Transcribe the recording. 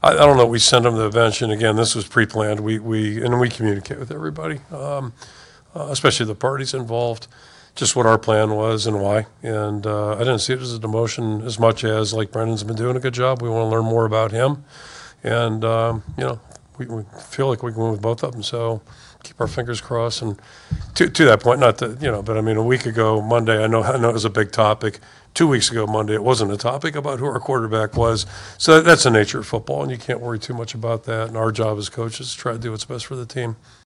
I don't know. We sent them to the bench, and again, this was pre-planned. We communicate with everybody, especially the parties involved, just what our plan was and why. And I didn't see it as a demotion as much as, like, Brendan's been doing a good job. We want to learn more about him, and we feel like we can win with both of them. So keep our fingers crossed. And to that point, not that, but I mean, a week ago Monday, I know it was a big topic. 2 weeks ago Monday, it wasn't a topic about who our quarterback was. So that's the nature of football, and you can't worry too much about that. And our job as coaches is to try to do what's best for the team.